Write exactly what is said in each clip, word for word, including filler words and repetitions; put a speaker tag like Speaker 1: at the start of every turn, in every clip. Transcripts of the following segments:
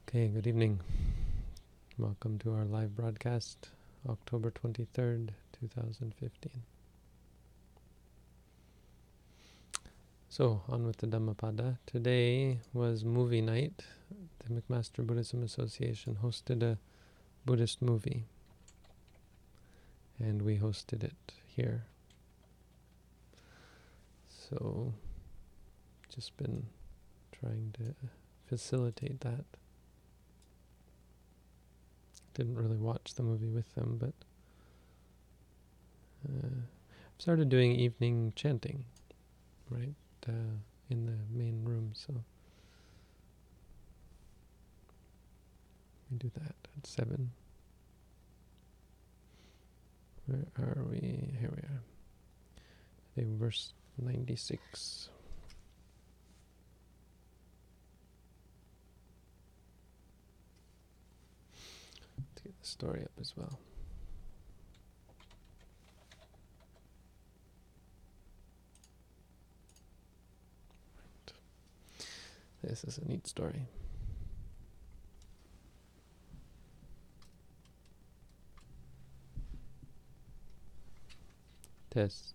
Speaker 1: Okay, good evening. Welcome to our live broadcast, October twenty-third, two thousand fifteen. So, on with the Dhammapada. Today was movie night. The McMaster Buddhism Association hosted a Buddhist movie, and we hosted it here. So, just been trying to facilitate that. Didn't really watch the movie with them, but uh, I've started doing evening chanting, right, uh, in the main room, so we do that at seven. Where are we? Here we are. Today, verse ninety-six. Let's get the story up as well. Right. This is a neat story. Test.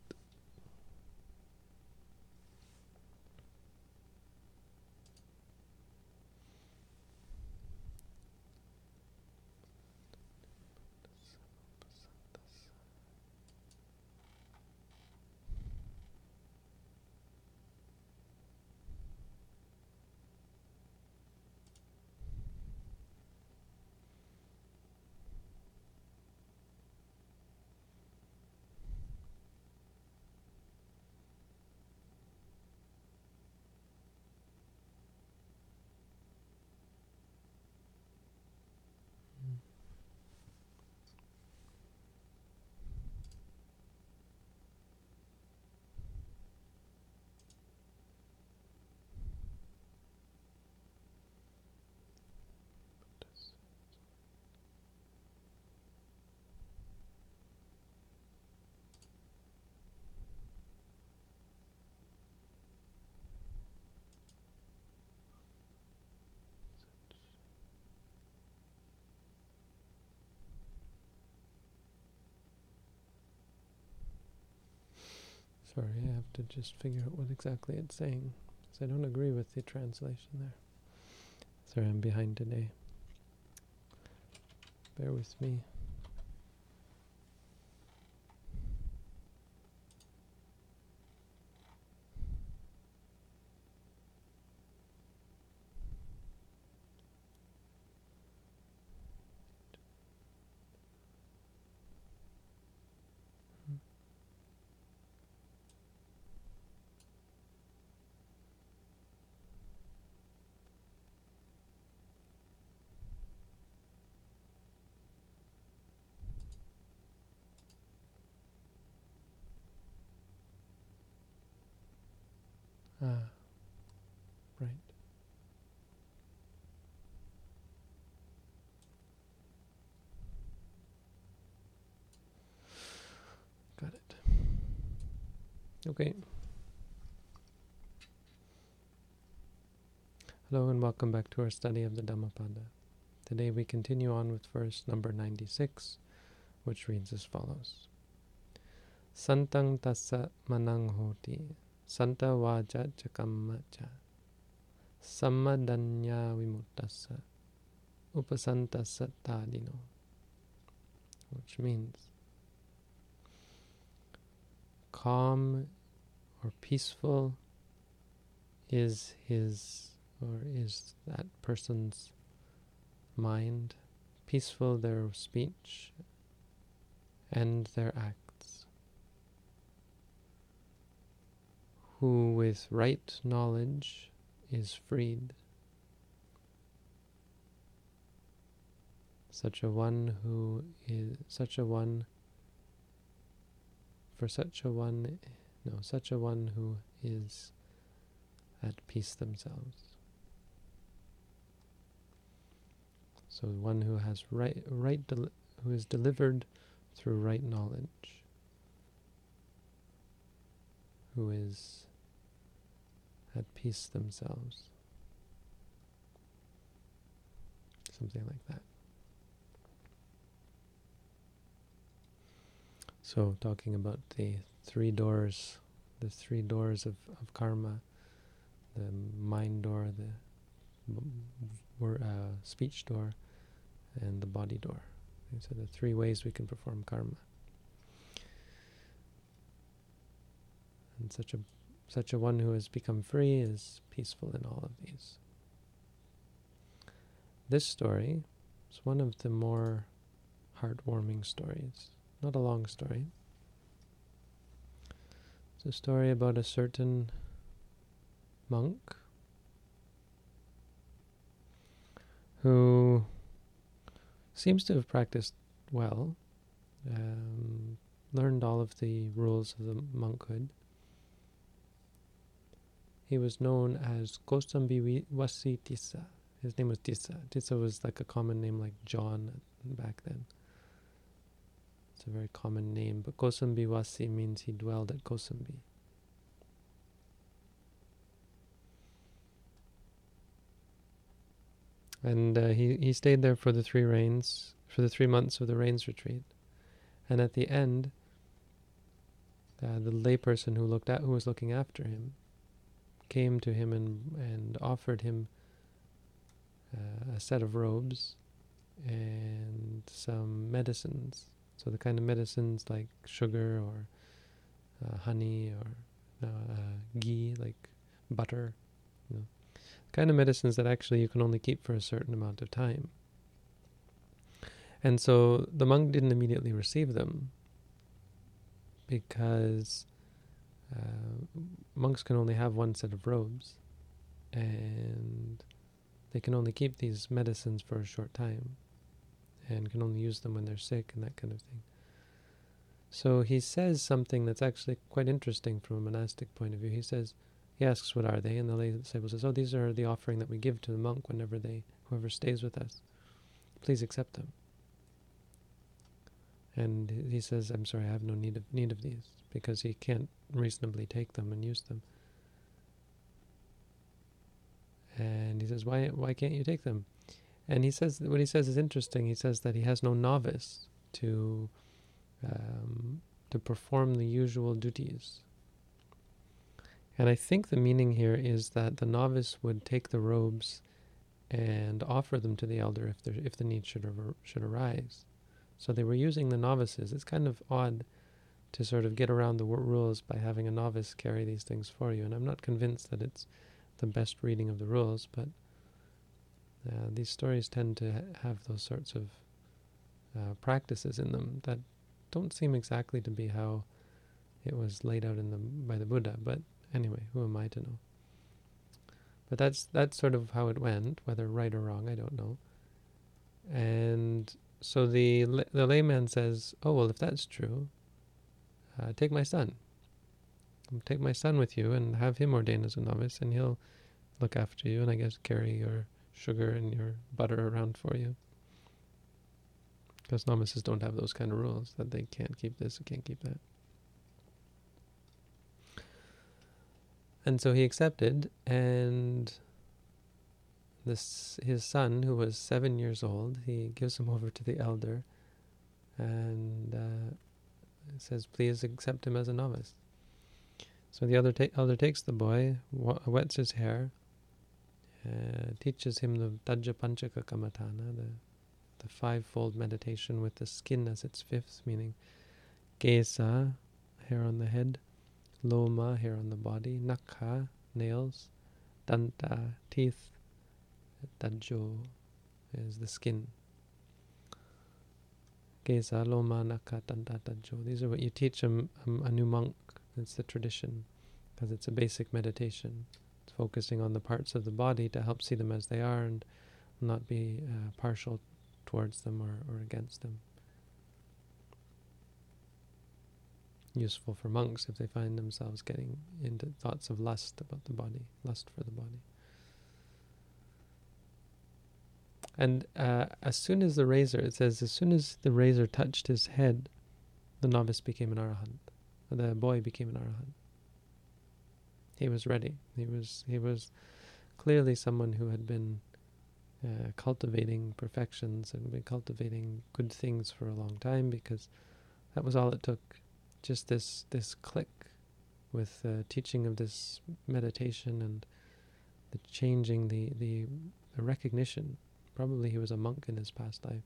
Speaker 1: Sorry, I have to just figure out what exactly it's saying, because I don't agree with the translation there. Sorry, I'm behind today. Bear with me. Ah, right. Got it. Okay. Hello and welcome back to our study of the Dhammapada. Today we continue on with verse number ninety-six, which reads as follows. Santang tassa manang hoti, santa vaja chakamma cha, sammadanya vimuttassa, upasantassa tadino. Which means calm or peaceful is his or is that person's mind, peaceful their speech and their acts, who with right knowledge is freed. Such a one who is such a one for such a one no such a one who is at peace themselves. So one who has right right del- who is delivered through right knowledge, who is at peace themselves. something like that. So talking about the three doors, the three doors of, of karma, the mind door, the uh, speech door, and the body door. These are the three ways we can perform karma. And such a such a one who has become free is peaceful in all of these. This story is one of the more heartwarming stories. Not a long story. It's a story about a certain monk who seems to have practiced well, um, learned all of the rules of the monkhood. He was known as Kosambi Wasi Tissa. His name was Tissa. Tissa was like a common name like John back then. It's a very common name, but Kosambi Wasi means he dwelled at Kosambi. And uh, he, he stayed there for the three rains, for the three months of the rains retreat. And at the end, uh, the layperson who looked at, who was looking after him, came to him and and offered him uh, a set of robes and some medicines. So the kind of medicines like sugar or uh, honey or uh, uh, ghee, like butter, you know, kind of medicines that actually you can only keep for a certain amount of time. And so the monk didn't immediately receive them because uh, monks can only have one set of robes and they can only keep these medicines for a short time and can only use them when they're sick and that kind of thing. So he says something that's actually quite interesting from a monastic point of view. He says, he asks, what are they? And the lay disciple says, oh, these are the offering that we give to the monk whenever they, whoever stays with us. Please accept them. And he says, I'm sorry, I have no need of need of these, because he can't reasonably take them and use them. And he says, why why can't you take them? And he says, what he says is interesting. He says that he has no novice to um, to perform the usual duties. And I think the meaning here is that the novice would take the robes and offer them to the elder if there, if the need should ar- should arise. So they were using the novices. It's kind of odd to sort of get around the rules by having a novice carry these things for you. And I'm not convinced that it's the best reading of the rules, but uh, these stories tend to ha- have those sorts of uh, practices in them that don't seem exactly to be how it was laid out in the by the Buddha. But anyway, who am I to know? But that's that's sort of how it went, whether right or wrong, I don't know. And so the the layman says, oh, well, if that's true, uh, take my son. Take my son with you and have him ordained as a novice, and he'll look after you and I guess carry your sugar and your butter around for you. Because novices don't have those kind of rules, that they can't keep this, they can't keep that. And so he accepted, and this his son, who was seven years old, he gives him over to the elder and uh, says, please accept him as a novice. So the elder, ta- elder takes the boy, w- wets his hair, uh, teaches him the Tajja Panchaka Kamatana, the, the five-fold meditation with the skin as its fifth, meaning Kesa, hair on the head, Loma, hair on the body, Nakha, nails, Danta, teeth, Tajjo is the skin. Kesa, Loma, Nakha, Danta, Tajjo. These are what you teach a, a, a new monk. It's the tradition, because it's a basic meditation. It's focusing on the parts of the body to help see them as they are and not be uh, partial towards them or, or against them. Useful for monks if they find themselves getting into thoughts of lust about the body, lust for the body. And uh, as soon as the razor, it says, as soon as the razor touched his head, the novice became an arahant. The boy became an arahant. He was ready. He was he was clearly someone who had been uh, cultivating perfections and been cultivating good things for a long time, because that was all it took. Just this this click with the teaching of this meditation and the changing, the, the, the recognition. Probably he was a monk in his past life.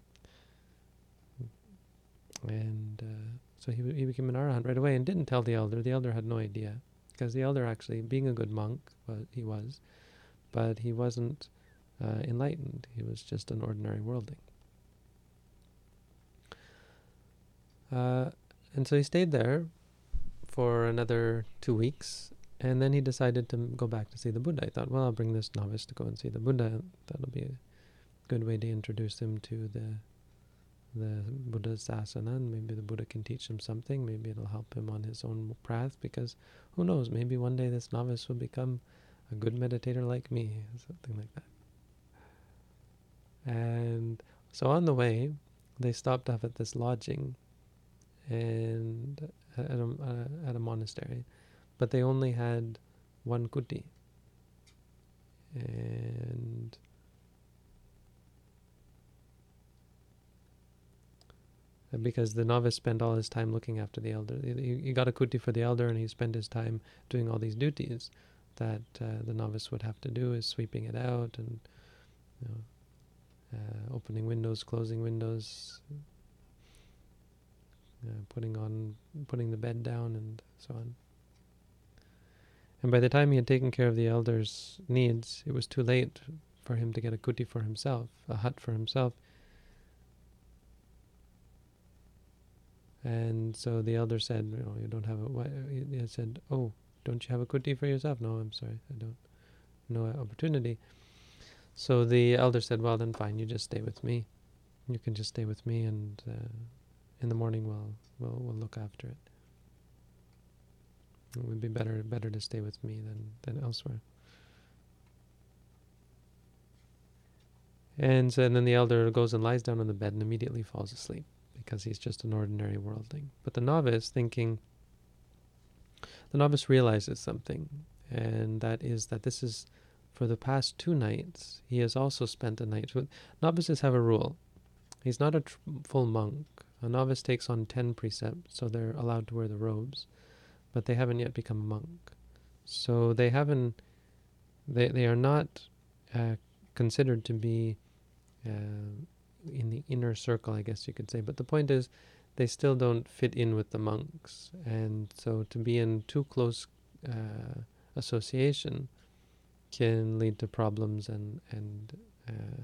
Speaker 1: And uh, so he, he became an arahant right away and didn't tell the elder. The elder had no idea, because the elder actually, being a good monk, well, he was, but he wasn't uh, enlightened. He was just an ordinary worldling. Uh, and so he stayed there for another two weeks, and then he decided to go back to see the Buddha. I thought, well, I'll bring this novice to go and see the Buddha. That'll be a good way to introduce him to the the Buddha's sasana, and maybe the Buddha can teach him something. Maybe it'll help him on his own path, because who knows, maybe one day this novice will become a good meditator like me, something like that. And so on the way, they stopped off at this lodging and at a, uh, at a monastery, but they only had one kuti. And because the novice spent all his time looking after the elder. He, he got a kuti for the elder, and he spent his time doing all these duties that uh, the novice would have to do, is sweeping it out and, you know, uh, opening windows, closing windows, uh, putting on, putting the bed down, and so on. And by the time he had taken care of the elder's needs, it was too late for him to get a kuti for himself, a hut for himself. And so the elder said, you know, you don't have a, why? He said, oh, don't you have a kuti for yourself? No, I'm sorry, I don't, no opportunity. So the elder said, well, then fine, you just stay with me. You can just stay with me, and uh, in the morning we'll, we'll, we'll look after it. It would be better, better to stay with me than, than elsewhere. And, so, and then the elder goes and lies down on the bed and immediately falls asleep, because he's just an ordinary worldling. But the novice, thinking, the novice realizes something, and that is that this is, for the past two nights, he has also spent a night with, novices have a rule. He's not a tr- full monk. A novice takes on ten precepts, so they're allowed to wear the robes, but they haven't yet become a monk. So they haven't, they, they are not uh, considered to be uh, in the inner circle, I guess you could say. But the point is, they still don't fit in with the monks. And so to be in too close uh, association can lead to problems and, and uh,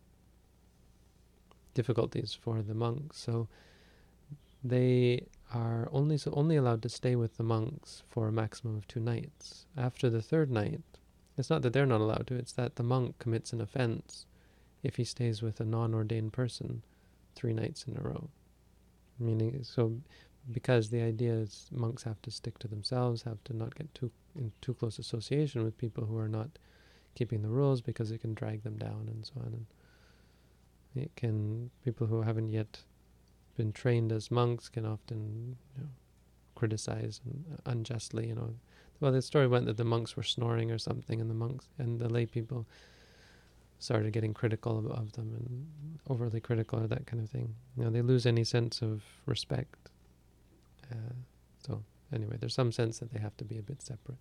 Speaker 1: difficulties for the monks. So they are only so only allowed to stay with the monks for a maximum of two nights. After the third night, it's not that they're not allowed to, it's that the monk commits an offense if he stays with a non-ordained person three nights in a row. Meaning, so because the idea is monks have to stick to themselves, have to not get too in too close association with people who are not keeping the rules, because it can drag them down and so on. And it can, people who haven't yet been trained as monks can often, you know, criticize and unjustly, you know. Well, the story went that the monks were snoring or something, and the monks and the lay people started getting critical of, of them, and overly critical, or that kind of thing. You know, they lose any sense of respect. Uh, so anyway, there's some sense that they have to be a bit separate.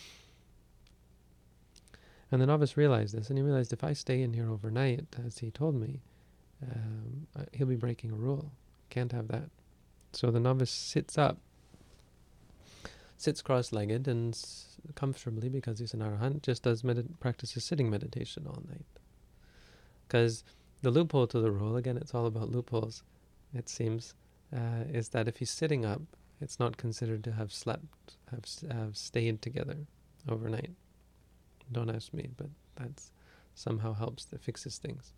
Speaker 1: And the novice realized this, and he realized, if I stay in here overnight, as he told me, um, he'll be breaking a rule. Can't have that. So the novice sits up, sits cross-legged and s- comfortably, because he's an arahant, just does med- practices sitting meditation all night. Because the loophole to the rule, again, it's all about loopholes, it seems, uh, is that if he's sitting up, it's not considered to have slept, have, have stayed together overnight. Don't ask me, but that somehow helps, that fixes things.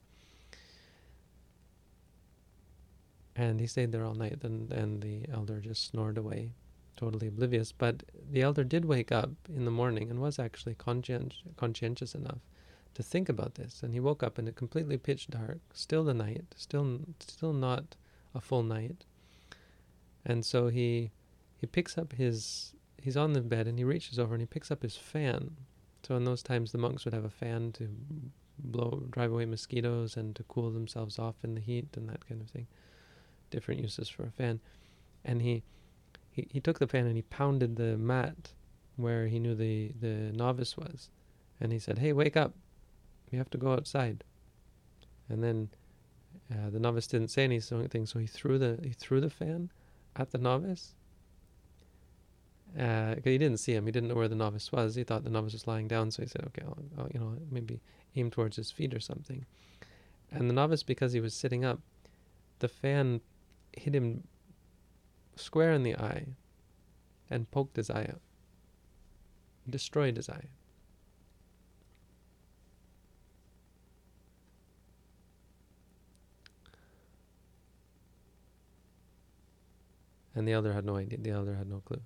Speaker 1: And he stayed there all night, and, and the elder just snored away, totally oblivious. But the elder did wake up in the morning and was actually conscient, conscientious enough to think about this. And he woke up in a completely pitch dark, still the night, still still not a full night. And so he he picks up his, he's on the bed, and he reaches over and he picks up his fan So in those times, the monks would have a fan to blow, drive away mosquitoes and to cool themselves off in the heat and that kind of thing. Different uses for a fan. And he, he, he took the fan and he pounded the mat where he knew the, the novice was. And he said, "Hey, wake up. You have to go outside." And then uh, the novice didn't say anything, so he threw the he threw the fan at the novice. Uh, he didn't see him. He didn't know where the novice was. He thought the novice was lying down, so he said, "Okay, I'll, I'll you know maybe aim towards his feet or something." And the novice, because he was sitting up, the fan hit him square in the eye and poked his eye out, destroyed his eye. And the elder had no idea. The elder had no clue.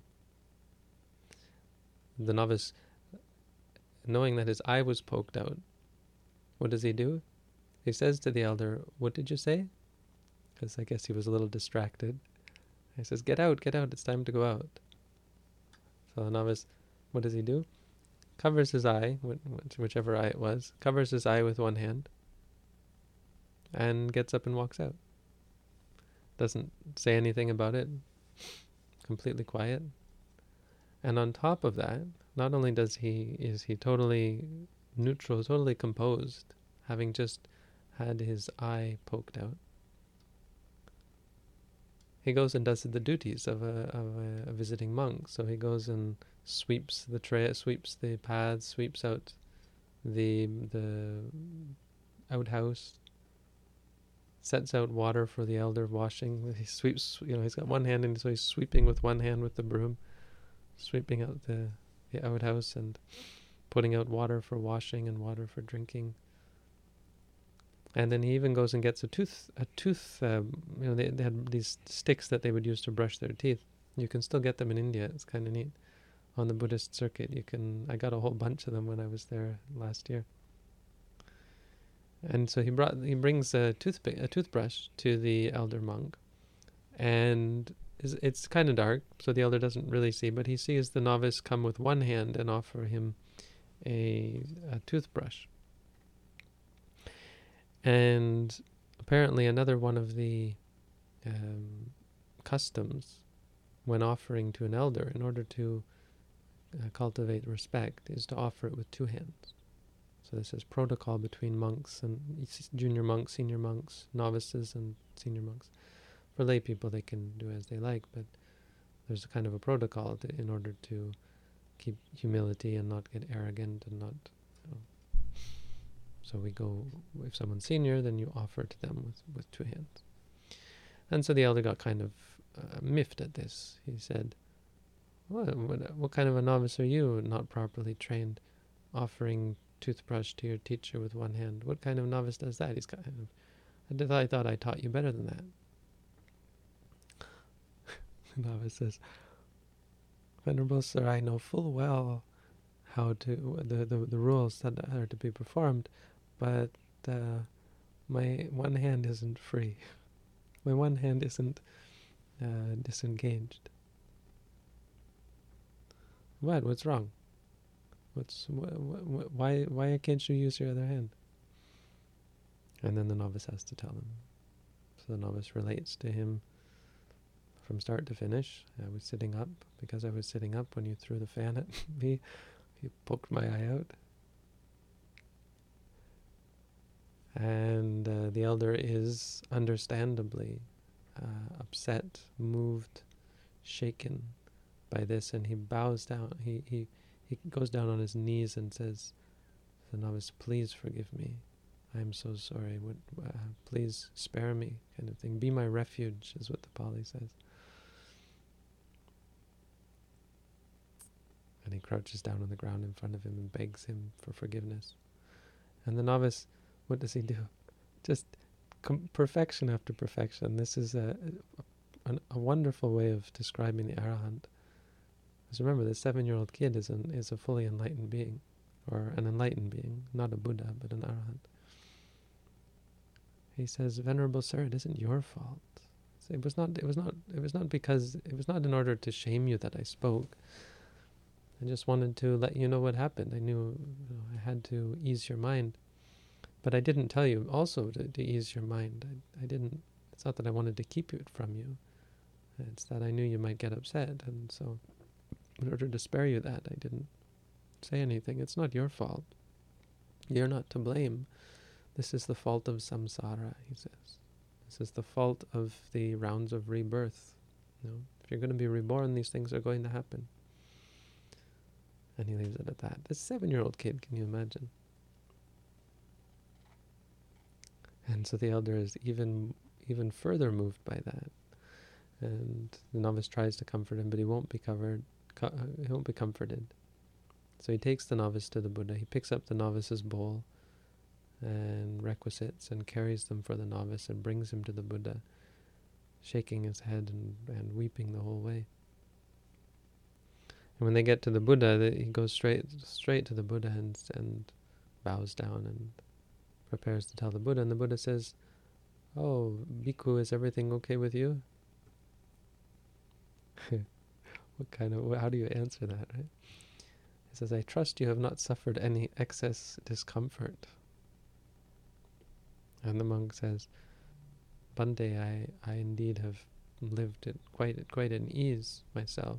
Speaker 1: The novice, knowing that his eye was poked out, what does he do? He says to the elder, "What did you say?" Because I guess he was a little distracted. He says, "Get out, get out, it's time to go out." So the novice, what does he do? Covers his eye, whichever eye it was, covers his eye with one hand, and gets up and walks out. Doesn't say anything about it, completely quiet. And on top of that, not only does he is he totally neutral, totally composed, having just had his eye poked out, he goes and does the duties of a of a, a visiting monk. So he goes and sweeps the tray, sweeps the paths, sweeps out the the outhouse, sets out water for the elder washing. He sweeps, you know, he's got one hand, and so he's sweeping with one hand with the broom, sweeping out the, the outhouse and putting out water for washing and water for drinking. And then he even goes and gets a tooth, a tooth, um, you know, they, they had these sticks that they would use to brush their teeth. You can still get them in India. It's kind of neat. On the Buddhist circuit, you can, I got a whole bunch of them when I was there last year. And so he brought, he brings a toothpick, a toothbrush to the elder monk, and it's, it's kind of dark, so the elder doesn't really see, but he sees the novice come with one hand and offer him a, a toothbrush. And apparently another one of the um, customs when offering to an elder, in order to uh, cultivate respect, is to offer it with two hands. So this is protocol between monks and junior monks, senior monks, novices and senior monks. For lay people, they can do as they like, but there's a kind of a protocol to, in order to keep humility and not get arrogant and not, you know. So we go, if someone's senior, then you offer to them with, with two hands. And so the elder got kind of uh, miffed at this. He said, what, what, what kind of a novice are you, not properly trained, offering toothbrush to your teacher with one hand? What kind of novice does that? He's kind of, I thought I taught you better than that. The novice says, "Venerable sir, I know full well how to the, the, the rules that are to be performed, but uh, my one hand isn't free. My one hand isn't uh, disengaged." What? What's wrong? What's wh wh why? Why can't you use your other hand? And then the novice has to tell him. So the novice relates to him from start to finish. I was sitting up because I was sitting up when you threw the fan at me. You poked my eye out. And uh, the elder is understandably uh, upset, moved, shaken by this, and he bows down. He, he, he goes down on his knees and says, "The novice, please forgive me. I am so sorry. What, uh, please spare me," kind of thing. "Be my refuge," is what the Pali says. And he crouches down on the ground in front of him and begs him for forgiveness. And the novice, what does he do? Just com perfection after perfection. This is a, a, a wonderful way of describing the Arahant. Because remember, the seven-year-old kid is, an, is a fully enlightened being, or an enlightened being, not a Buddha, but an Arahant. He says, "Venerable sir, it isn't your fault. It was not. It was not. It was not because. It was not in order to shame you that I spoke. I just wanted to let you know what happened. I knew, you know, I had to ease your mind. But I didn't tell you also to, to ease your mind. I, I didn't, it's not that I wanted to keep it from you. It's that I knew you might get upset. And so in order to spare you that, I didn't say anything. It's not your fault. You're not to blame. This is the fault of samsara, he says. This is the fault of the rounds of rebirth. You know, if you're going to be reborn, these things are going to happen. And he leaves it at that. This seven-year-old kid, can you imagine? And so the elder is even even further moved by that. And the novice tries to comfort him, but he won't be covered. Co he won't be comforted. So he takes the novice to the Buddha. He picks up the novice's bowl and requisites and carries them for the novice and brings him to the Buddha, shaking his head and, and weeping the whole way. And when they get to the Buddha, the, he goes straight straight to the Buddha and, and bows down and prepares to tell the Buddha. And the Buddha says, "Oh, Bhikkhu, is everything okay with you?" What kind of, how do you answer that, right? He says, "I trust you have not suffered any excess discomfort." And the monk says, "Bhante, I, I indeed have lived it quite quite in ease myself.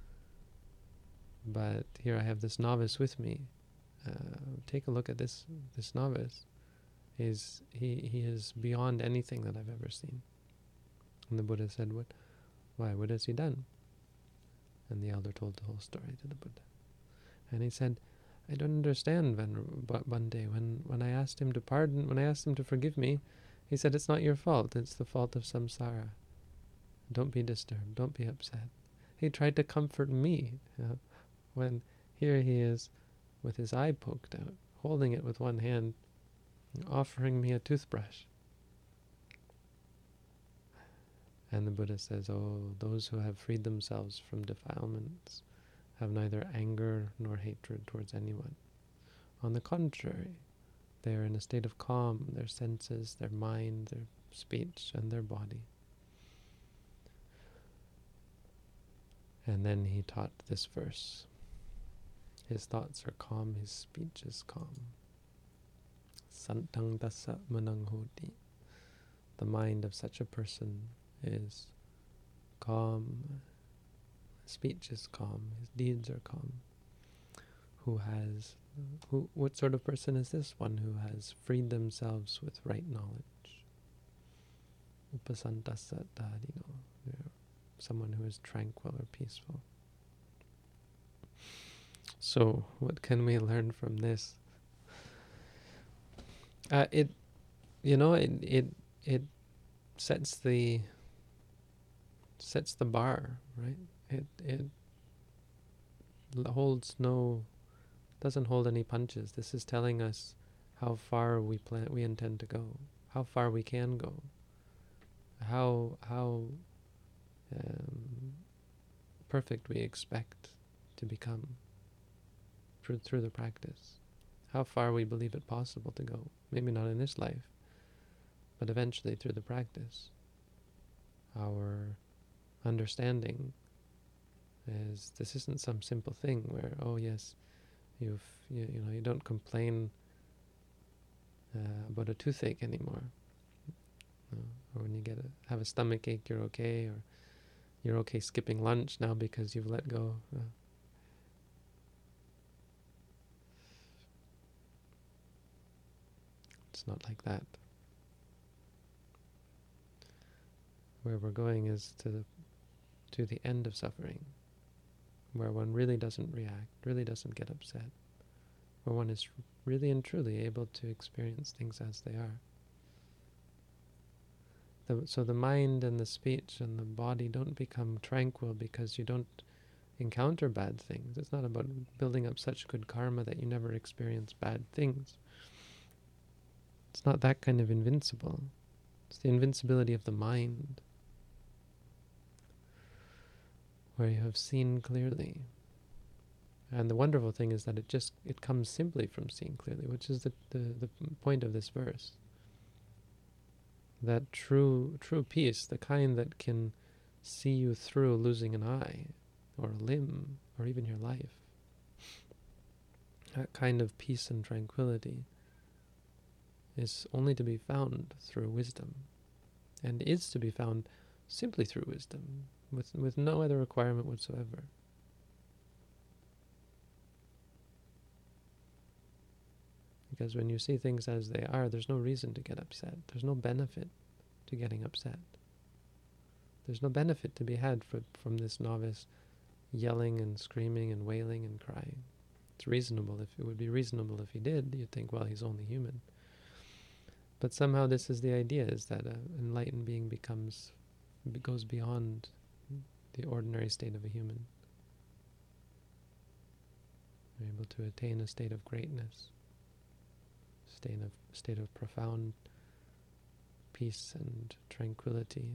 Speaker 1: But here I have this novice with me. Uh, take a look at this this novice. He's, he, he is beyond anything that I've ever seen." And the Buddha said, "What? Why? What has he done?" And the elder told the whole story to the Buddha. And he said, "I don't understand, Venerable Bhante. When, when I asked him to pardon, when I asked him to forgive me, he said, it's not your fault, it's the fault of samsara. Don't be disturbed, don't be upset." He tried to comfort me, you know, when here he is with his eye poked out, holding it with one hand, offering me a toothbrush. And the Buddha says, "Oh, those who have freed themselves from defilements have neither anger nor hatred towards anyone. On the contrary, they are in a state of calm, their senses, their mind, their speech, and their body." And then he taught this verse. His thoughts are calm, his speech is calm. Santang dasa manang hoti. The mind of such a person is calm, his speech is calm, his deeds are calm. Who has, who? What sort of person is this? One who has freed themselves with right knowledge. Upasantasa dadino. Someone who is tranquil or peaceful. So, what can we learn from this? Uh, it, you know, it it it sets the sets the bar, right? It it holds no, doesn't hold any punches. This is telling us how far we plan, we intend to go, how far we can go, how how um, perfect we expect to become through, through the practice, how far we believe it possible to go. Maybe not in this life, but eventually through the practice. Our understanding is this isn't some simple thing where, oh yes, you've you, you know you don't complain uh, about a toothache anymore, you know, or when you get a, have a stomach ache, you're okay, or you're okay skipping lunch now because you've let go. Uh, it's not like that. Where we're going is to the to the end of suffering, where one really doesn't react, really doesn't get upset, where one is really and truly able to experience things as they are. The, so the mind and the speech and the body don't become tranquil because you don't encounter bad things. It's not about building up such good karma that you never experience bad things. It's not that kind of invincible. It's the invincibility of the mind, where you have seen clearly. And the wonderful thing is that it just, it comes simply from seeing clearly, which is the, the, the point of this verse. That true true peace, the kind that can see you through losing an eye, or a limb, or even your life. that kind of peace and tranquility is only to be found through wisdom, and is to be found simply through wisdom, with, with no other requirement whatsoever. Because when you see things as they are, there's no reason to get upset. There's no benefit to getting upset. There's no benefit to be had for, from this novice yelling and screaming and wailing and crying. It's reasonable. If it would be reasonable if he did, you'd think, well, he's only human. But somehow this is the idea, is that an enlightened being becomes, goes beyond the ordinary state of a human. They're able to attain a state of greatness, state of, state of profound peace and tranquility.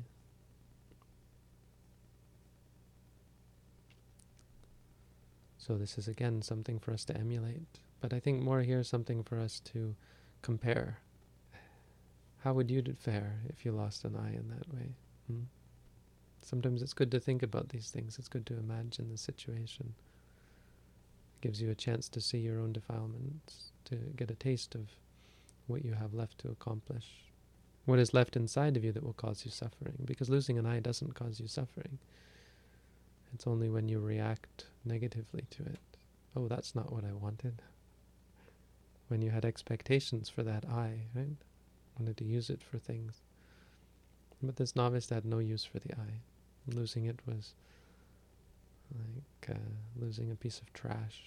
Speaker 1: So this is again something for us to emulate. But I think more here something for us to compare. How would you fare if you lost an eye in that way? Hmm? Sometimes it's good to think about these things. It's good to imagine the situation. It gives you a chance to see your own defilements, to get a taste of what you have left to accomplish, what is left inside of you that will cause you suffering. Because losing an eye doesn't cause you suffering. It's only when you react negatively to it. Oh, that's not what I wanted. When you had expectations for that eye, right? Wanted to use it for things. But this novice had no use for the eye. Losing it was like uh, losing a piece of trash.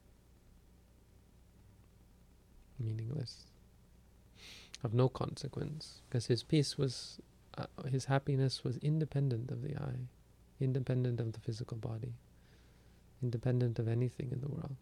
Speaker 1: Meaningless. Of no consequence. Because his peace was, uh, his happiness was independent of the eye. Independent of the physical body. Independent of anything in the world.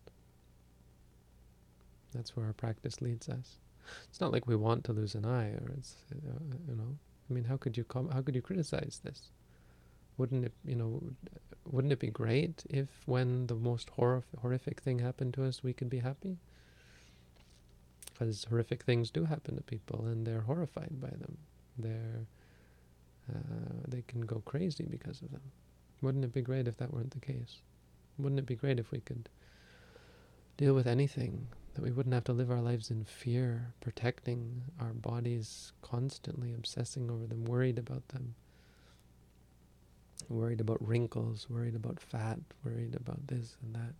Speaker 1: That's where our practice leads us. It's not like we want to lose an eye, or it's, uh, you know, I mean, how could you com- how could you criticize this? Wouldn't it, you know, wouldn't it be great if when the most hor- horrific thing happened to us, we could be happy? Because horrific things do happen to people, and they're horrified by them. They're, uh, they can go crazy because of them. Wouldn't it be great if that weren't the case? Wouldn't it be great if we could deal with anything, that we wouldn't have to live our lives in fear, protecting our bodies constantly, obsessing over them, worried about them, worried about wrinkles, worried about fat, worried about this and that.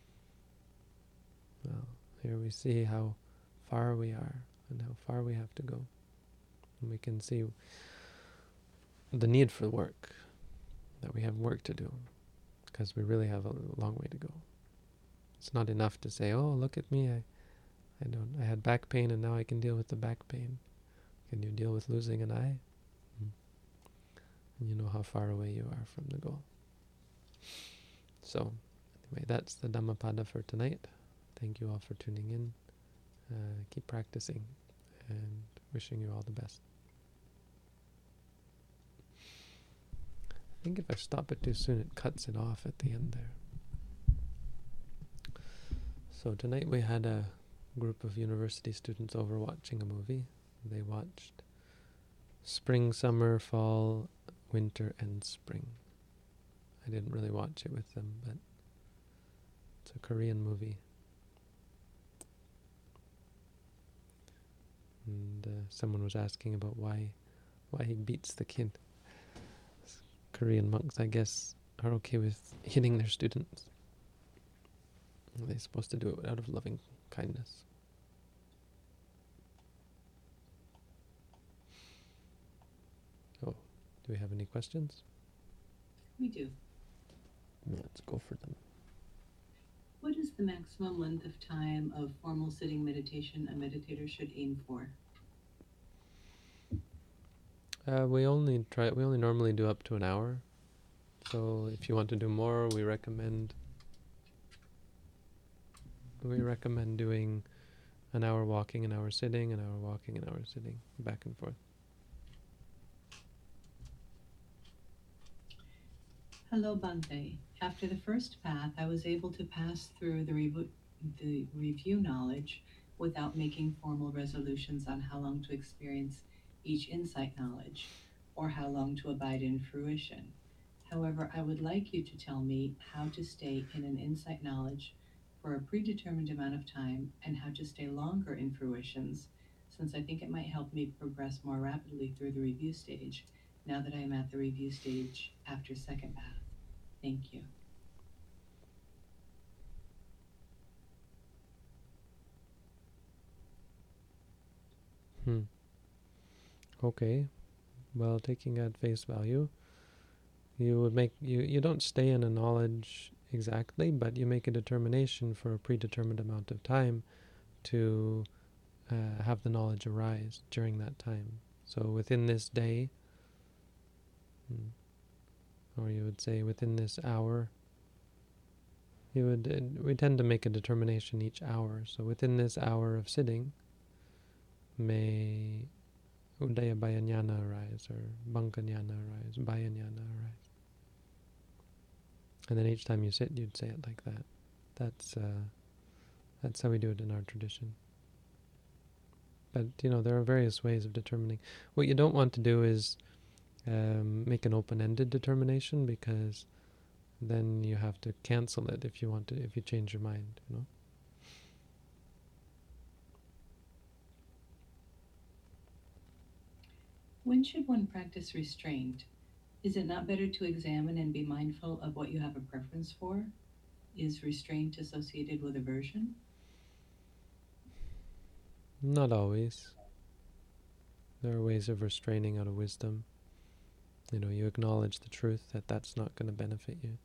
Speaker 1: Well, here we see how far we are and how far we have to go. And we can see the need for work, that we have work to do, because we really have a long way to go. It's not enough to say, oh, look at me, I, I don't, I had back pain and now I can deal with the back pain. Can you deal with losing an eye? Mm. And you know how far away you are from the goal. So, anyway, that's the Dhammapada for tonight. Thank you all for tuning in. Uh, keep practicing, and wishing you all the best. I think if I stop it too soon, it cuts it off at the end there. So tonight we had a group of university students over watching a movie. They watched Spring, Summer, Fall, Winter, and Spring. I didn't really watch it with them, but it's a Korean movie. And uh, someone was asking about why why he beats the kid. Korean monks, I guess, are okay with hitting their students. They're supposed to do it out of loving kindness. Oh, do we have any questions?
Speaker 2: We do.
Speaker 1: Let's go for them.
Speaker 2: What is the maximum length of time of formal sitting meditation a meditator should aim for?
Speaker 1: Uh, we only try. We only normally do up to an hour. So if you want to do more, we recommend. We recommend doing an hour walking, an hour sitting, an hour walking, an hour sitting, back and forth.
Speaker 2: Hello, Bhante. After the first path, I was able to pass through the, revo- the review knowledge without making formal resolutions on how long to experience each insight knowledge or how long to abide in fruition. However, I would like you to tell me how to stay in an insight knowledge for a predetermined amount of time and how to stay longer in fruitions, since I think it might help me progress more rapidly through the review stage now that I am at the review stage after second path. Thank you.
Speaker 1: Hmm. Okay. Well, taking at face value, you would make you you don't stay in a knowledge exactly, but you make a determination for a predetermined amount of time to uh, have the knowledge arise during that time. So within this day, hmm, or you would say within this hour, you would uh, we tend to make a determination each hour. So within this hour of sitting, may Udaya Bayanyana arise, or Bankanyana arise, Bayanyana arise. And then each time you sit, you'd say it like that. That's uh, that's how we do it in our tradition. But, you know, there are various ways of determining. What you don't want to do is um, make an open-ended determination, because then you have to cancel it if you want to, if you change your mind, you know.
Speaker 2: When should one practice restraint? Is it not better to examine and be mindful of what you have a preference for? Is restraint associated with aversion?
Speaker 1: Not always. There are ways of restraining out of wisdom. You know, you acknowledge the truth that that's not going to benefit you.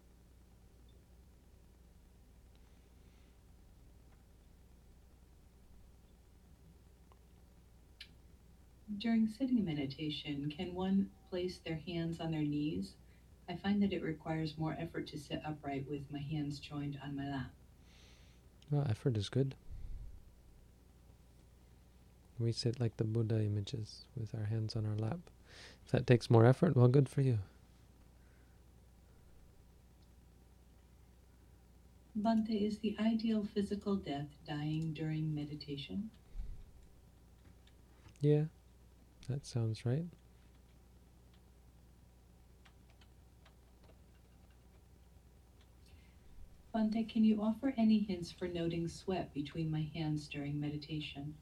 Speaker 2: During sitting meditation, can one place their hands on their knees? I find that it requires more effort to sit upright with my hands joined on my lap.
Speaker 1: Well, effort is good. We sit like the Buddha images with our hands on our lap. If that takes more effort, well, good for you.
Speaker 2: Bhante, is the ideal physical death dying during meditation?
Speaker 1: Yeah, that sounds right.
Speaker 2: Bhante, can you offer any hints for noting sweat between my hands during meditation?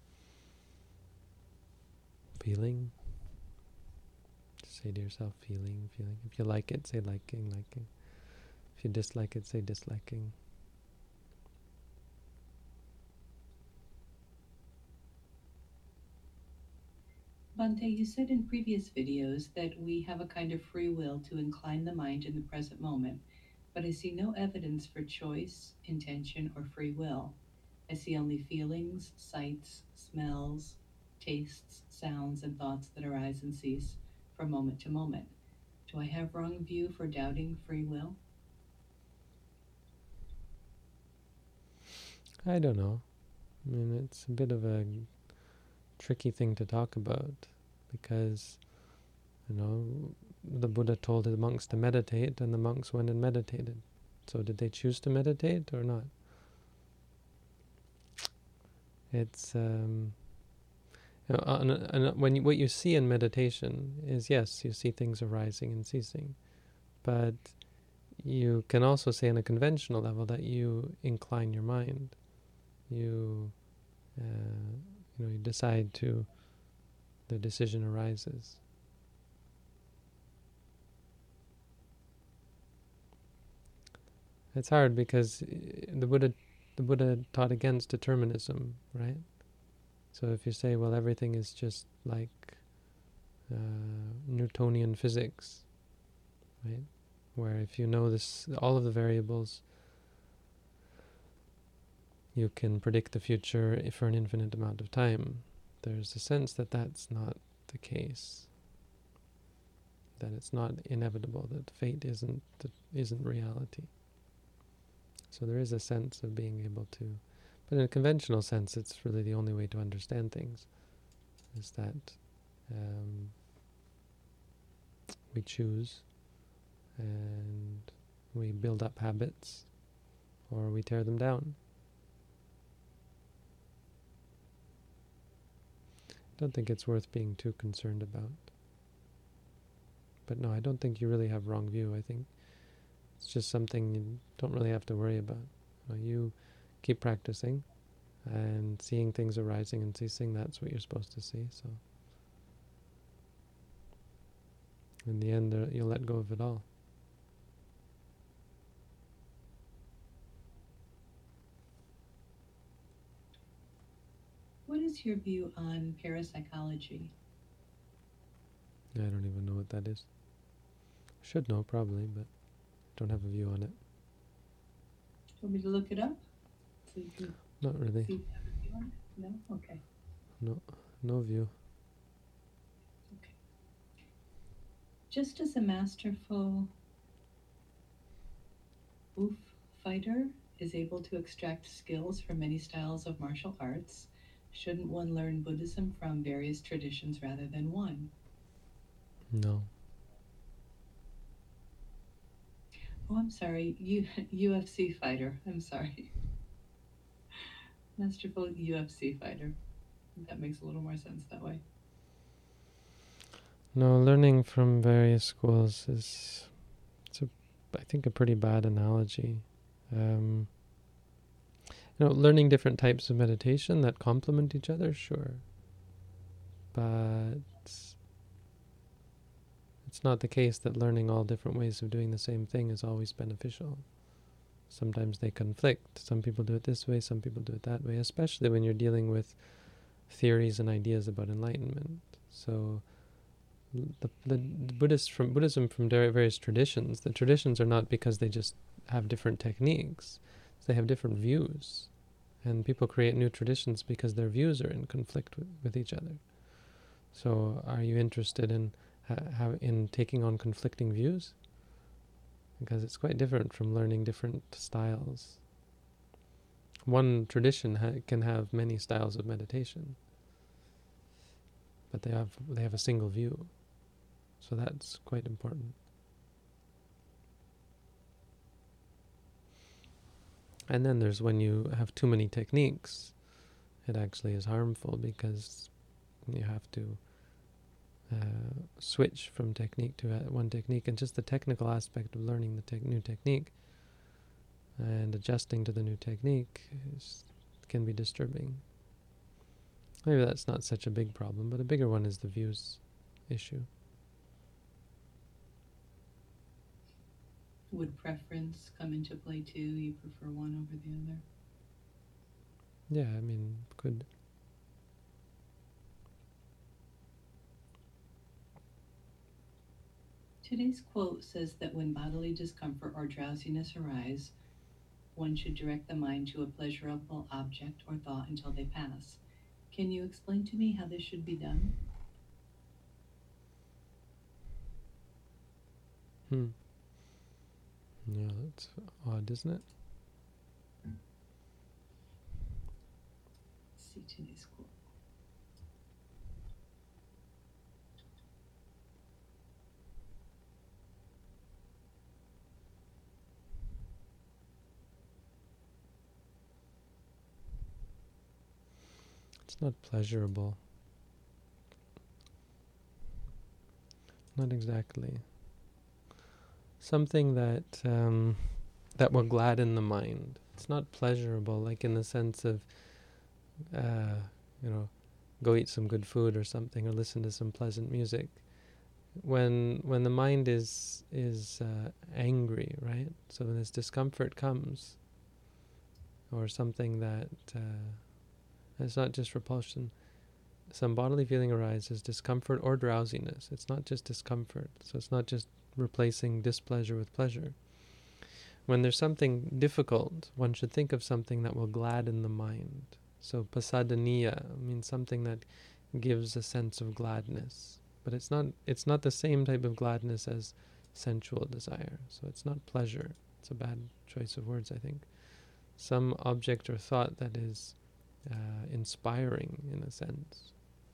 Speaker 1: Feeling. Just say to yourself, feeling, feeling. If you like it, say liking, liking. If you dislike it, say disliking.
Speaker 2: Bhante, you said in previous videos that we have a kind of free will to incline the mind in the present moment, but I see no evidence for choice, intention, or free will. I see only feelings, sights, smells, tastes, sounds, and thoughts that arise and cease from moment to moment. Do I have wrong view for doubting free will?
Speaker 1: I don't know. I mean, it's a bit of a tricky thing to talk about, because, you know, the Buddha told the monks to meditate, and the monks went and meditated. So did they choose to meditate or not? It's um, you know, and, and when you, what you see in meditation is, yes, you see things arising and ceasing, but you can also say on a conventional level that you incline your mind. You, uh, you know, you decide to. The decision arises. It's hard because the Buddha, the Buddha taught against determinism, right? So if you say, well, everything is just like uh, Newtonian physics, right? Where if you know this, all of the variables, you can predict the future for an infinite amount of time. There's a sense that that's not the case. That it's not inevitable. That fate isn't isn't reality. So there is a sense of being able to, but in a conventional sense, it's really the only way to understand things, is that um, we choose and we build up habits, or we tear them down. I don't think it's worth being too concerned about. But no, I don't think you really have wrong view. I think it's just something you don't really have to worry about. You know, you keep practicing and seeing things arising and ceasing. That's what you're supposed to see. So in the end, uh, you'll let go of it all.
Speaker 2: What is your view on parapsychology?
Speaker 1: I don't even know what that is. Should know probably, but don't have a view on it.
Speaker 2: Want me to look it up? So you can
Speaker 1: Not really.
Speaker 2: see if you have a view on it? No? Okay.
Speaker 1: No, no view.
Speaker 2: Okay. Just as a masterful oof fighter is able to extract skills from many styles of martial arts, shouldn't one learn Buddhism from various traditions rather than one?
Speaker 1: No.
Speaker 2: Oh, I'm sorry. U- UFC fighter. I'm sorry. Masterful U F C fighter. That makes a little more sense that way.
Speaker 1: No, learning from various schools is, it's a, I think, a pretty bad analogy. Um, you know, learning different types of meditation that complement each other, sure. But it's not the case that learning all different ways of doing the same thing is always beneficial. Sometimes they conflict. Some people do it this way, some people do it that way, especially when you're dealing with theories and ideas about enlightenment. So the, the Buddhist from Buddhism from various traditions, the traditions are not because they just have different techniques. They have different views. And people create new traditions because their views are in conflict with, with each other. So are you interested in ha- in taking on conflicting views? Because it's quite different from learning different styles. One tradition ha- can have many styles of meditation, but they have they have a single view. So that's quite important. And then there's when you have too many techniques, it actually is harmful because you have to uh, switch from technique to uh, one technique, and just the technical aspect of learning the te- new technique and adjusting to the new technique is, can be disturbing. Maybe that's not such a big problem, but a bigger one is the views issue.
Speaker 2: Would preference come into play too? You prefer one over the other?
Speaker 1: Yeah, I mean, could.
Speaker 2: Today's quote says that when bodily discomfort or drowsiness arise, one should direct the mind to a pleasurable object or thought until they pass. Can you explain to me how this should be done?
Speaker 1: Hmm. Yeah, that's odd, isn't it?
Speaker 2: Let's see today's quote.
Speaker 1: It's not pleasurable. Not exactly. Something that um, that will gladden the mind. It's not pleasurable, like in the sense of, uh, you know, go eat some good food or something, or listen to some pleasant music. When when the mind is is uh, angry, right? So when this discomfort comes, or something that uh, it's not just repulsion. Some bodily feeling arises, discomfort or drowsiness. It's not just discomfort. So it's not just replacing displeasure with pleasure. When there's something difficult, one should think of something that will gladden the mind. So pasadaniya means something that gives a sense of gladness. But it's not it's not the same type of gladness as sensual desire. So it's not pleasure. It's a bad choice of words, I think. Some object or thought that is uh, inspiring in a sense.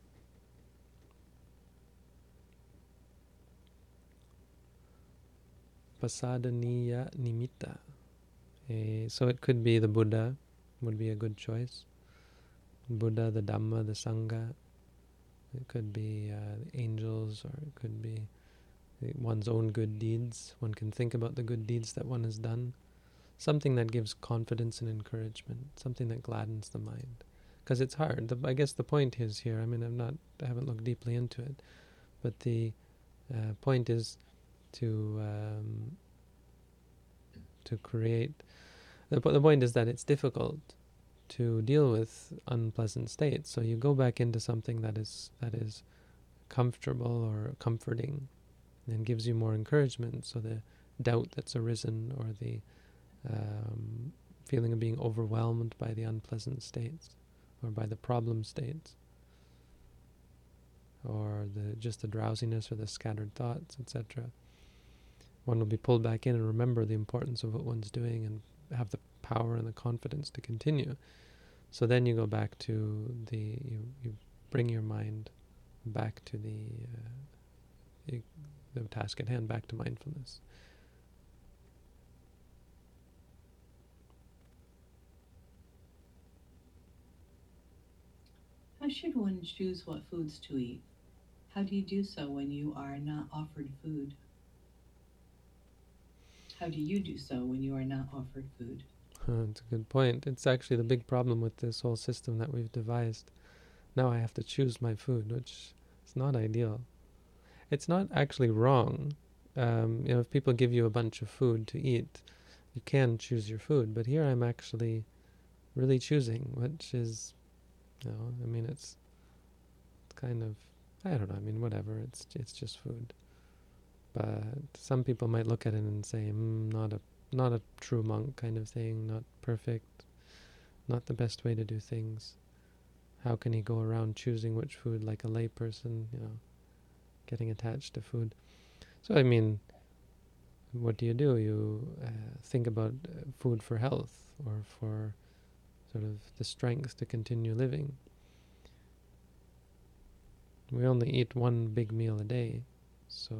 Speaker 1: Pasadaniya nimitta. Eh, so it could be the Buddha, would be a good choice. Buddha, the Dhamma, the Sangha. It could be uh, the angels, or it could be one's own good deeds. One can think about the good deeds that one has done. something that gives confidence and encouragement, something that gladdens the mind. Because it's hard. The, I guess the point is here, I mean, I'm not, I haven't looked deeply into it, but the uh, point is to um, to create, the, the point is that it's difficult to deal with unpleasant states. So you go back into something that is that is comfortable or comforting and gives you more encouragement. So the doubt that's arisen or the um, feeling of being overwhelmed by the unpleasant states or by the problem states or the just the drowsiness or the scattered thoughts, et cetera. One will be pulled back in and remember the importance of what one's doing and have the power and the confidence to continue. So then you go back to the, you, you bring your mind back to the, uh, the, the task at hand, back to mindfulness.
Speaker 2: How should one choose what foods to eat? How do you do so when you are not offered food? How do you do so when you are not offered food?
Speaker 1: Uh, that's a good point. It's actually the big problem with this whole system that we've devised. Now I have to choose my food, which is not ideal. It's not actually wrong. Um, you know, if people give you a bunch of food to eat, you can choose your food. But here I'm actually really choosing, which is, you know, I mean, it's, it's kind of, I don't know. I mean, whatever. It's it's just food. But some people might look at it and say, mm, not a not a true monk kind of thing, not perfect, not the best way to do things. How can he go around choosing which food like a layperson, you know, getting attached to food? So, I mean, what do you do? You uh, think about uh, food for health or for sort of the strength to continue living. We only eat one big meal a day, so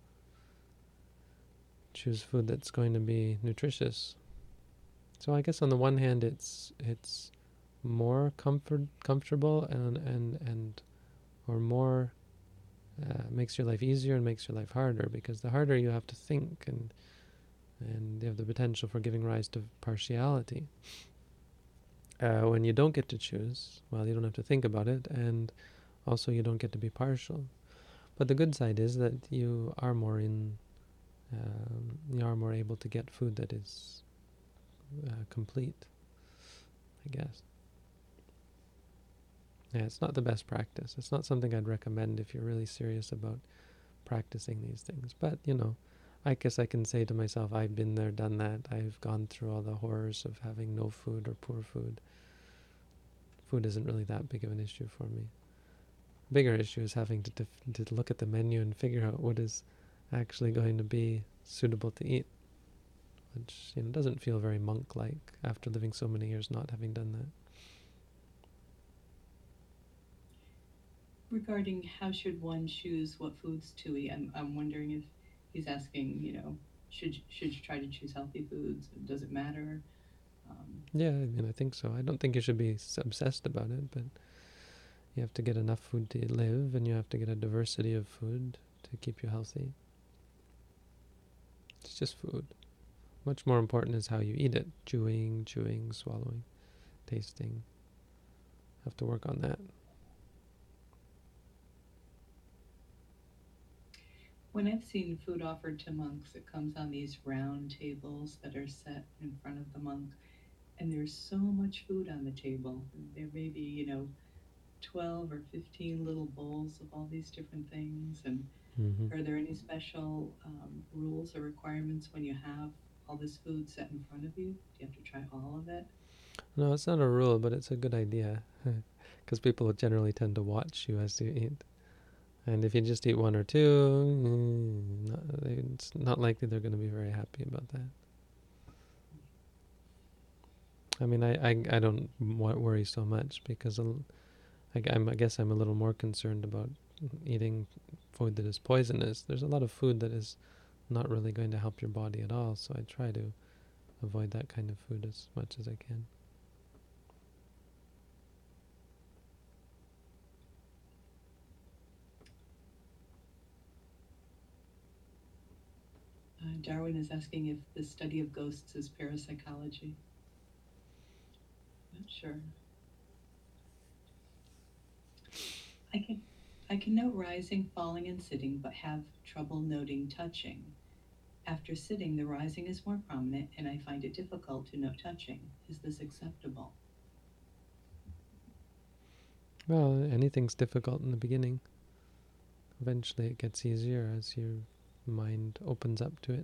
Speaker 1: choose food that's going to be nutritious. So I guess on the one hand, it's it's more comfort comfortable and and and or more uh, makes your life easier and makes your life harder, because the harder you have to think and and you have the potential for giving rise to partiality. Uh, when you don't get to choose, well, you don't have to think about it, and also you don't get to be partial. But the good side is that you are more in, um, you are more able to get food that is uh, complete, I guess. Yeah, it's not the best practice. It's not something I'd recommend if you're really serious about practicing these things. But, you know, I guess I can say to myself, I've been there, done that. I've gone through all the horrors of having no food or poor food. Food isn't really that big of an issue for me. Bigger issue is having to, def- to look at the menu and figure out what is actually going to be suitable to eat, which, you know, doesn't feel very monk-like after living so many years not having done that.
Speaker 2: Regarding how should one choose what foods to eat, I'm, I'm wondering if he's asking, you know, should should you try to choose healthy foods? Does it matter? Um,
Speaker 1: Yeah, I mean, I think so. I don't think you should be obsessed about it, but you have to get enough food to live, and you have to get a diversity of food to keep you healthy. It's just food. Much more important is how you eat it. Chewing, chewing, swallowing, tasting. Have to work on that.
Speaker 2: when I've seen food offered to monks, it comes on these round tables that are set in front of the monk, and there's so much food on the table. There may be, you know, twelve or fifteen little bowls of all these different things. And
Speaker 1: Mm-hmm.
Speaker 2: are there any special um, rules or requirements when you have all this food set in front of you? Do you have to try all of it?
Speaker 1: No, it's not a rule, but it's a good idea. Because people generally tend to watch you as you eat. And if you just eat one or two, mm, not, it's not likely they're going to be very happy about that. I mean, I, I, I don't worry so much because I, I'm, I guess I'm a little more concerned about eating food that is poisonous. There's a lot of food that is not really going to help your body at all, so I try to avoid that kind of food as much as I can.
Speaker 2: I Darwin is asking if the study of ghosts is parapsychology. Not sure. I can I can note rising, falling, and sitting, but have trouble noting touching. After sitting, the rising is more prominent, and I find it difficult to note touching. Is this acceptable?
Speaker 1: Well, anything's difficult in the beginning. Eventually it gets easier as your mind opens up to it.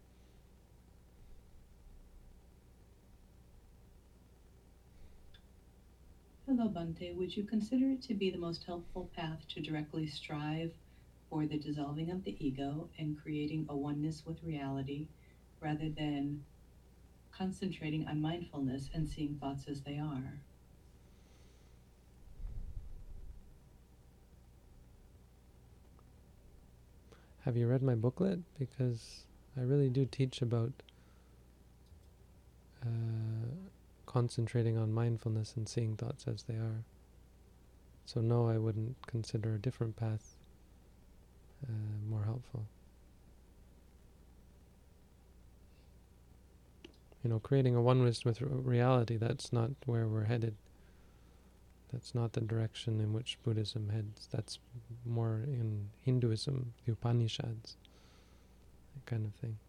Speaker 2: Hello, Bhante. Would you consider it to be the most helpful path to directly strive for the dissolving of the ego and creating a oneness with reality rather than concentrating on mindfulness and seeing thoughts as they are?
Speaker 1: Have you read my booklet? Because I really do teach about uh, concentrating on mindfulness and seeing thoughts as they are. So no, I wouldn't consider a different path uh, more helpful. You know, creating a oneness with reality, that's not where we're headed. That's not the direction in which Buddhism heads. That's more in Hinduism, the Upanishads, that kind of thing.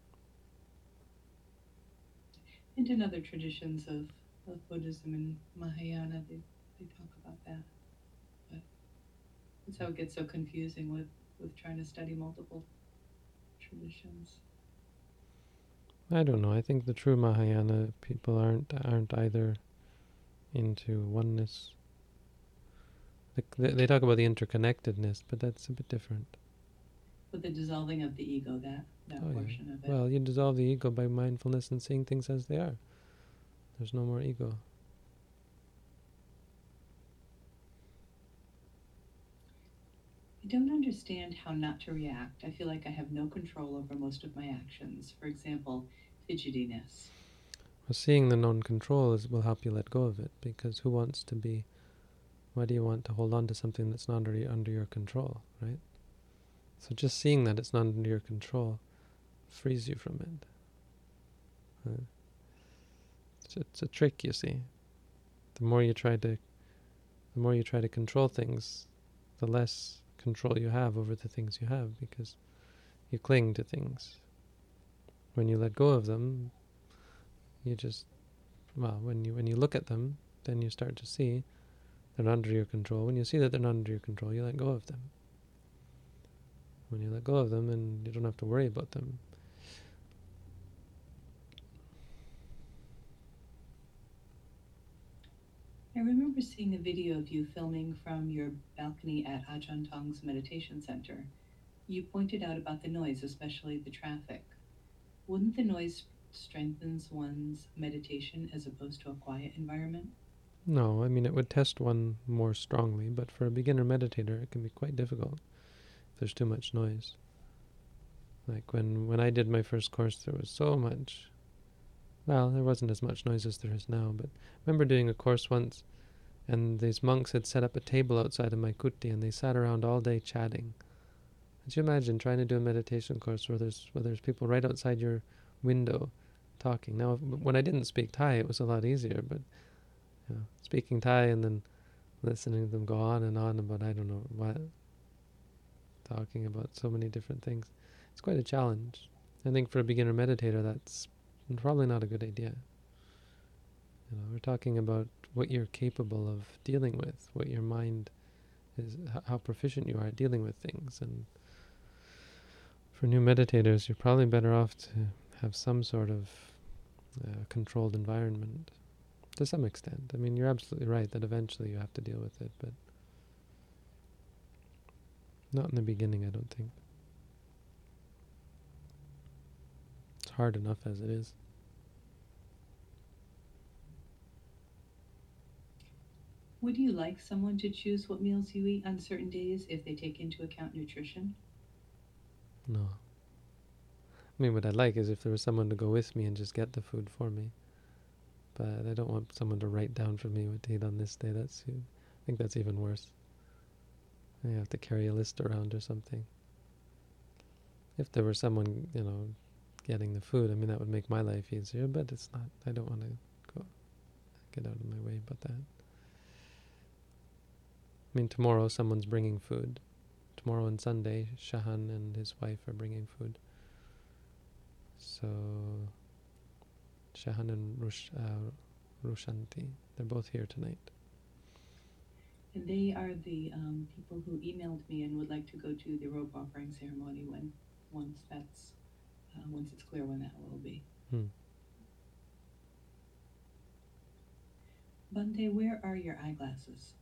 Speaker 2: And in other traditions of, of Buddhism and Mahayana, they, they talk about that. But that's how it gets so confusing with, with trying to study multiple traditions.
Speaker 1: I don't know. I think the true Mahayana people aren't aren't either into oneness. They, they talk about the interconnectedness, but that's a bit different.
Speaker 2: With the dissolving of the ego, that, that
Speaker 1: Oh,
Speaker 2: portion
Speaker 1: yeah.
Speaker 2: of it.
Speaker 1: Well, you dissolve the ego by mindfulness and seeing things as they are. There's no more ego.
Speaker 2: I don't understand how not to react. I feel like I have no control over most of my actions. For example, fidgetiness.
Speaker 1: Well, seeing the non-control is, will help you let go of it, because who wants to be, why do you want to hold on to something that's not under, under your control, right? So just seeing that it's not under your control frees you from it. Uh, it's, it's a trick, you see. The more you try to, the more you try to control things, the less control you have over the things you have, because you cling to things. When you let go of them, you just, well, when you when you look at them, then you start to see they're not under your control. When you see that they're not under your control, you let go of them. When you let go of them, and you don't have to worry about them.
Speaker 2: I remember seeing a video of you filming from your balcony at Ajahn Tong's meditation center. You pointed out about the noise, especially the traffic. Wouldn't the noise strengthen one's meditation as opposed to a quiet environment?
Speaker 1: No, I mean, it would test one more strongly, but for a beginner meditator, it can be quite difficult if there's too much noise. Like when, when I did my first course, there was so much. Well, there wasn't as much noise as there is now, but I remember doing a course once, and these monks had set up a table outside of my kuti, and they sat around all day chatting. Could you imagine trying to do a meditation course where there's where there's people right outside your window talking? Now, when I didn't speak Thai, it was a lot easier, but you know, speaking Thai and then listening to them go on and on about I don't know what, talking about so many different things, it's quite a challenge. I think for a beginner meditator, that's probably not a good idea. You know, we're talking about what you're capable of dealing with, what your mind is, how proficient you are at dealing with things. And for new meditators, you're probably better off to have some sort of uh, controlled environment, to some extent. I mean, you're absolutely right that eventually you have to deal with it, but not in the beginning, I don't think. It's hard enough as it is.
Speaker 2: Would you like someone to choose what meals you eat on certain days if they take into account nutrition?
Speaker 1: No. I mean, what I'd like is if there was someone to go with me and just get the food for me. But I don't want someone to write down for me what to eat on this day. That's, I think that's even worse. I have to carry a list around or something. If there were someone, you know, getting the food. I mean, that would make my life easier, but it's not. I don't want to go get out of my way about that. I mean, tomorrow someone's bringing food. Tomorrow and Sunday, Shahan and his wife are bringing food. So, Shahan and Rush, uh, Rushanti, they're both here tonight.
Speaker 2: And they are the um, people who emailed me and would like to go to the robe offering ceremony when, once that's, uh, once it's clear when that will be.
Speaker 1: Hmm.
Speaker 2: Bhante, where are your eyeglasses?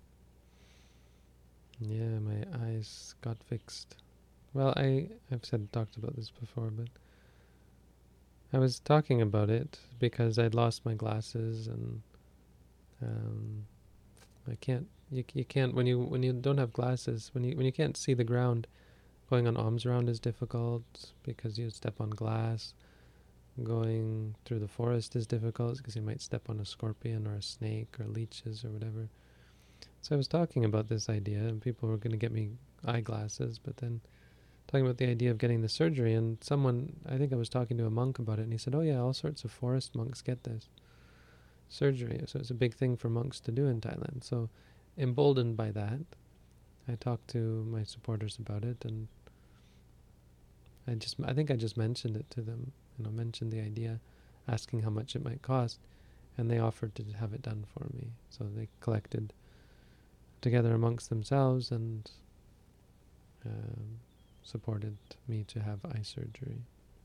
Speaker 1: Yeah, my eyes got fixed. Well, I, I've said, talked about this before, but I was talking about it because I'd lost my glasses and um, I can't, you, you can't, when you, when you don't have glasses, when you, when you can't see the ground, going on alms round is difficult because you step on glass. Going through the forest is difficult because you might step on a scorpion or a snake or leeches or whatever. So I was talking about this idea, and people were going to get me eyeglasses, but then talking about the idea of getting the surgery, and someone, I think I was talking to a monk about it, and he said, oh yeah, all sorts of forest monks get this surgery. So it's a big thing for monks to do in Thailand. So emboldened by that, I talked to my supporters about it, and I just, I think I just mentioned it to them, you know, mentioned the idea, asking how much it might cost, and they offered to have it done for me. So they collected together amongst themselves and um, supported me to have eye surgery.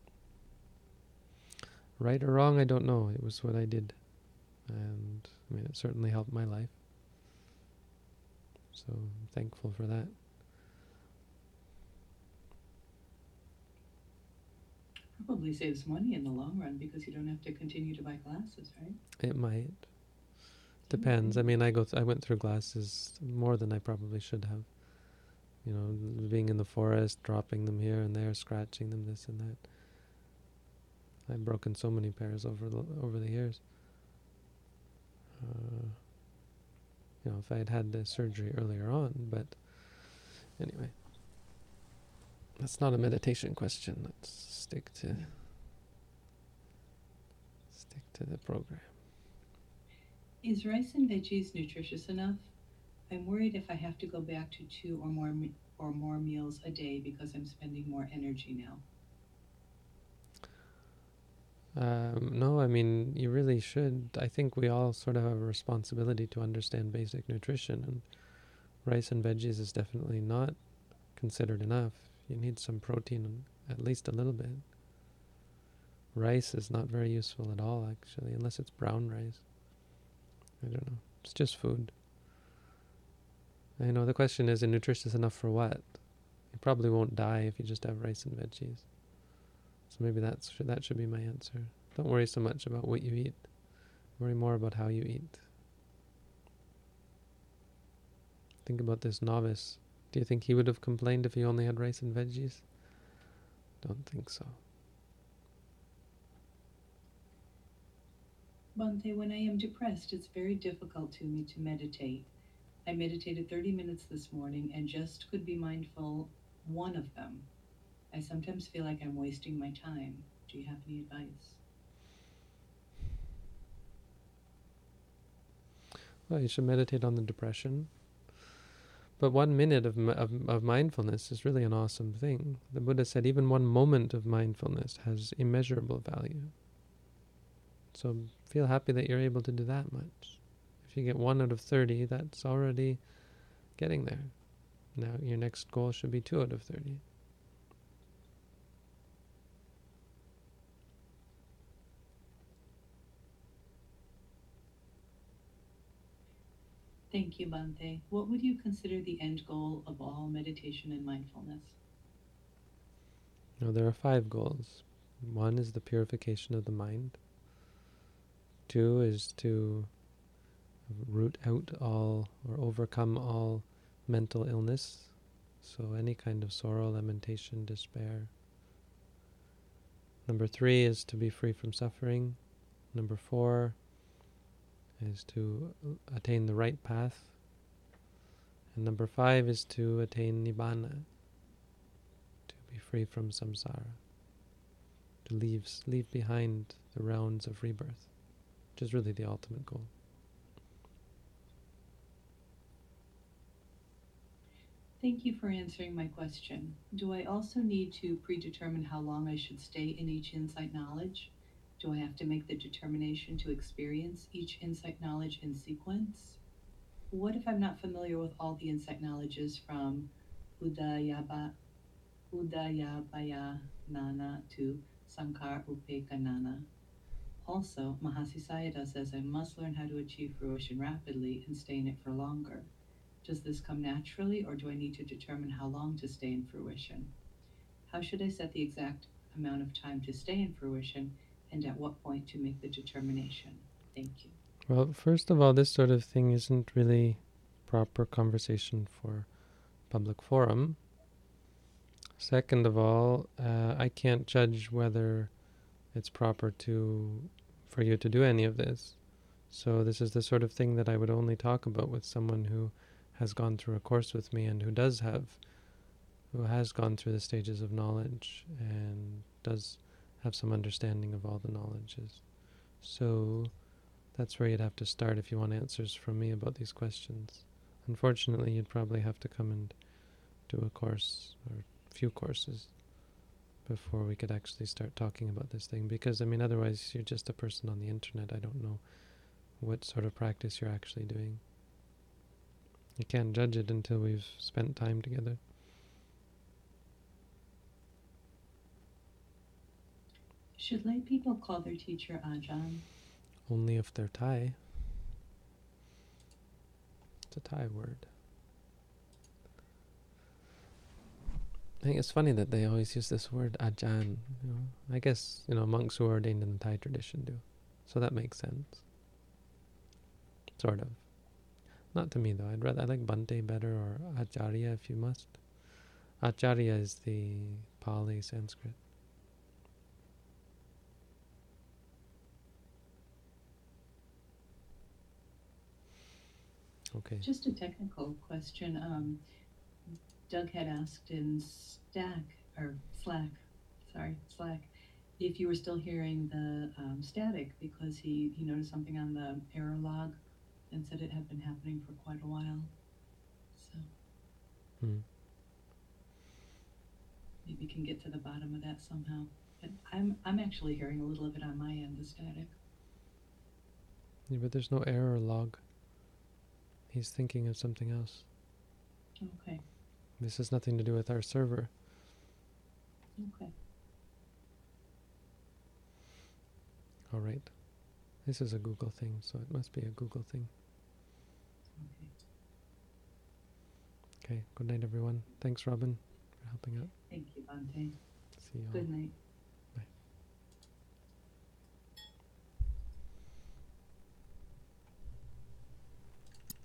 Speaker 1: Right or wrong, I don't know. It was what I did. And I mean, it certainly helped my life. So I'm thankful for that.
Speaker 2: Probably saves money in the long run because you don't have to continue to buy glasses, right?
Speaker 1: It might. Depends. I mean, I go. Th- I went through glasses more than I probably should have. You know, being in the forest, dropping them here and there, scratching them, this and that. I've broken so many pairs over the over the years. Uh, you know, if I had had the surgery earlier on, but anyway, that's not a meditation question. Let's stick to
Speaker 2: Yeah.
Speaker 1: stick to the program.
Speaker 2: Is rice and veggies nutritious enough? I'm worried if I have to go back to two or more me- or more meals a day because I'm spending more energy now.
Speaker 1: Um, no, I mean, you really should. I think we all sort of have a responsibility to understand basic nutrition, and rice and veggies is definitely not considered enough. You need some protein, at least a little bit. Rice is not very useful at all, actually, unless it's brown rice. I don't know. It's just food. I know the question is, is nutritious enough for what? You probably won't die if you just have rice and veggies. So maybe that's that should be my answer. Don't worry so much about what you eat. Worry more about how you eat. Think about this novice. Do you think he would have complained if he only had rice and veggies? Don't think so.
Speaker 2: Bhante, when I am depressed, it's very difficult to me to meditate. I meditated thirty minutes this morning and just could be mindful one of them. I sometimes feel like I'm wasting my time. Do you have any advice?
Speaker 1: Well, you should meditate on the depression. But one minute of, of of mindfulness is really an awesome thing. The Buddha said even one moment of mindfulness has immeasurable value. So feel happy that you're able to do that much. If you get one out of thirty, that's already getting there. Now your next goal should be two out of thirty.
Speaker 2: Thank you, Bhante. What would you consider the end goal of all meditation and mindfulness?
Speaker 1: Now there are five goals. One is the purification of the mind. Two is to root out all or overcome all mental illness. So any kind of sorrow, lamentation, despair. Number three is to be free from suffering. Number four is to attain the right path. And number five is to attain Nibbana, to be free from samsara. to leave, leave behind the rounds of rebirth, which is really the ultimate goal.
Speaker 2: Thank you for answering my question. Do I also need to predetermine how long I should stay in each insight knowledge? Do I have to make the determination to experience each insight knowledge in sequence? What if I'm not familiar with all the insight knowledges from Udayaba, Udayabaya Nana to Sankar Upekanana? Also, Mahasi Sayadaw says I must learn how to achieve fruition rapidly and stay in it for longer. Does this come naturally, or do I need to determine how long to stay in fruition? How should I set the exact amount of time to stay in fruition, and at what point to make the determination? Thank you.
Speaker 1: Well, first of all, this sort of thing isn't really proper conversation for public forum. Second of all, uh, I can't judge whether it's proper to for you to do any of this. So this is the sort of thing that I would only talk about with someone who has gone through a course with me and who does have, who has gone through the stages of knowledge and does have some understanding of all the knowledges. So that's where you'd have to start if you want answers from me about these questions. Unfortunately, you'd probably have to come and do a course or a few courses before we could actually start talking about this thing, because I mean otherwise you're just a person on the internet. I don't know what sort of practice you're actually doing. You can't judge it until we've spent time together.
Speaker 2: Should lay people call their teacher Ajahn?
Speaker 1: Only if they're Thai. It's a Thai word. I think it's funny that they always use this word Ajahn. You know, I guess you know monks who are ordained in the Thai tradition do, so that makes sense. Sort of. Not to me though. I'd rather I like Bante better, or Acharya if you must. Acharya is the Pali Sanskrit. Okay.
Speaker 2: Just a technical question. Um, Doug had asked in Stack or Slack, sorry, Slack, if you were still hearing the um, static, because he, he noticed something on the error log and said it had been happening for quite a while. So
Speaker 1: Hmm.
Speaker 2: maybe we can get to the bottom of that somehow. But I'm I'm actually hearing a little of it on my end, the static.
Speaker 1: Yeah, but there's no error log. He's thinking of something else.
Speaker 2: Okay.
Speaker 1: This has nothing to do with our server.
Speaker 2: Okay.
Speaker 1: All right. This is a Google thing, so it must be a Google thing.
Speaker 2: Okay.
Speaker 1: Okay. Good night, everyone. Thanks, Robin, for helping out.
Speaker 2: Thank you, Bante.
Speaker 1: See you all.
Speaker 2: Good night.